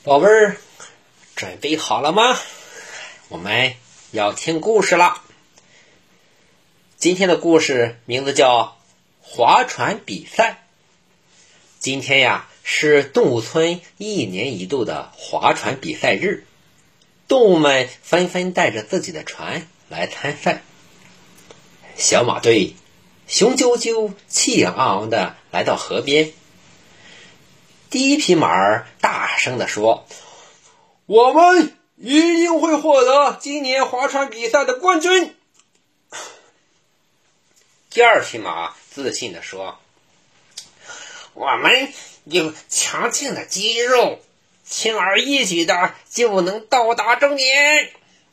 宝贝儿，准备好了吗？我们要听故事了。今天的故事名字叫划船比赛。今天呀，是动物村1年1度的划船比赛日，动物们纷纷带着自己的船来参赛。小马队雄赳赳气昂昂地来到河边，第一匹马儿大声地说：我们一定会获得今年划船比赛的冠军。第二匹马自信地说：我们有强劲的肌肉，轻而易举的就能到达终点。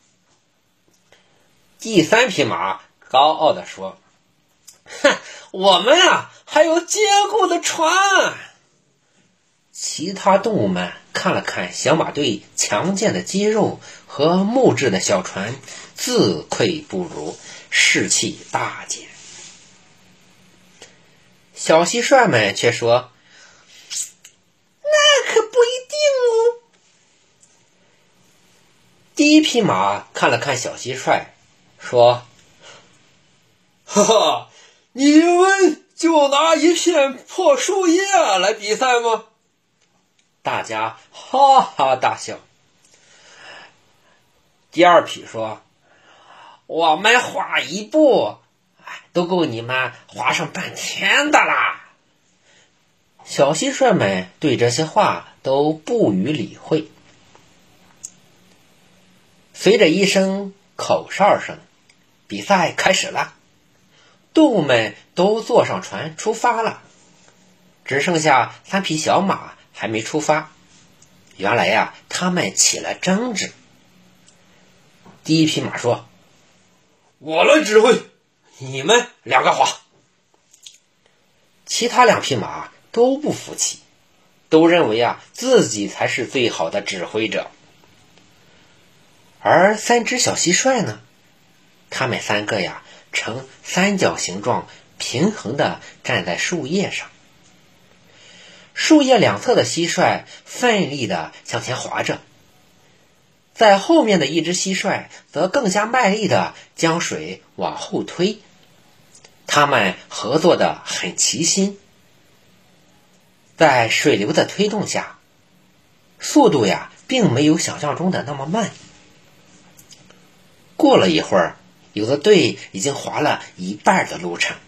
第三匹马高傲地说：我们还有坚固的船。其他动物们看了看小马队强健的肌肉和木质的小船，自愧不如，士气大减。小蟋蟀们却说：那可不一定哦。第一匹马看了看小蟋蟀，说：哈哈，你们就拿一片破树叶来比赛吗？大家哈哈大笑。第二匹说：我们划一步都够你们划上半天的啦。小蟋蟀们对这些话都不予理会。随着一声口哨声，比赛开始了。动物们都坐上船出发了，只剩下3匹小马还没出发。原来他们起了争执。第一匹马说：我来指挥，你们2个划。其他2匹马都不服气，都认为自己才是最好的指挥者。而3只小蟋蟀呢，它们3个呈三角形状平衡地站在树叶上。树叶两侧的蟋蟀奋力地向前划着，在后面的一只蟋蟀则更加卖力地将水往后推。它们合作得很齐心，在水流的推动下，速度并没有想象中的那么慢。过了一会儿，有的队已经划了一半的路程，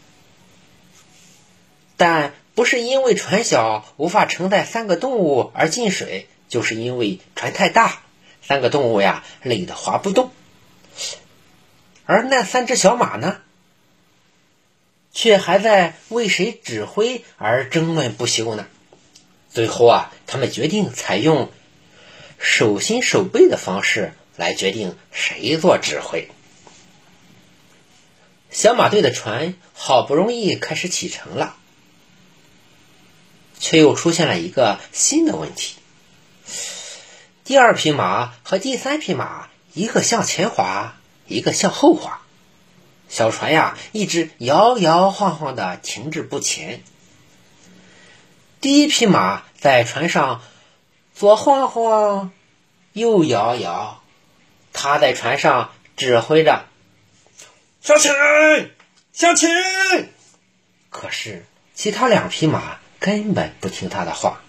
但不是因为船小无法承载3个动物而进水，就是因为船太大，3个动物累得划不动。而那3只小马呢，却还在为谁指挥而争论不休呢。最后他们决定采用手心手背的方式来决定谁做指挥。小马队的船好不容易开始启程了，却又出现了一个新的问题。第2匹马和第3匹马，一个向前划，一个向后划，小船一直摇摇晃晃地停滞不前。第1匹马在船上左晃晃右摇摇，他在船上指挥着：向前，向前。可是其他2匹马根本不听他的话。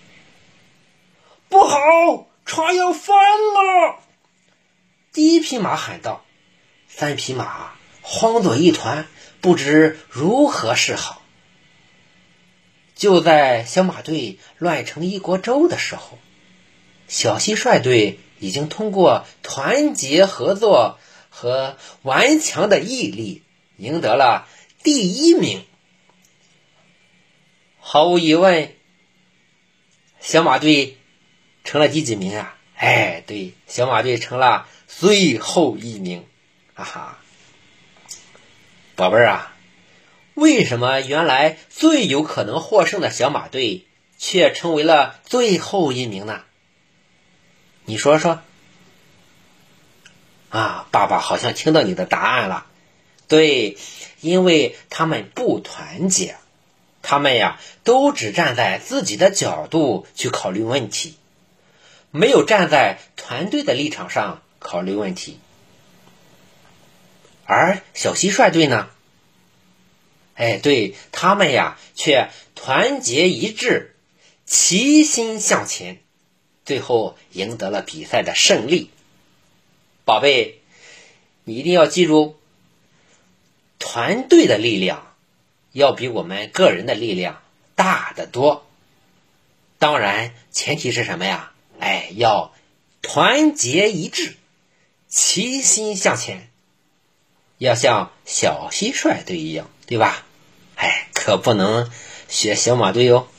不好，船要翻了！第1匹马喊道。3匹马慌作一团，不知如何是好。就在小马队乱成一锅粥的时候，小蟋蟀队已经通过团结合作和顽强的毅力赢得了第1名。毫无疑问，小马队成了第几名对，小马队成了最后1名。哈哈，宝贝儿为什么原来最有可能获胜的小马队却成为了最后1名呢？你说说。爸爸好像听到你的答案了。对，因为他们不团结，他们都只站在自己的角度去考虑问题， 没有站在团队的立场上考虑问题。而小蟋蟀队呢？对，他们呀却团结一致，齐心向前，最后赢得了比赛的胜利。宝贝，你一定要记住，团队的力量要比我们个人的力量大得多。当然，前提是什么呀？要团结一致，齐心向前，要像小蟋蟀队一样，对吧？可不能学小马队哦。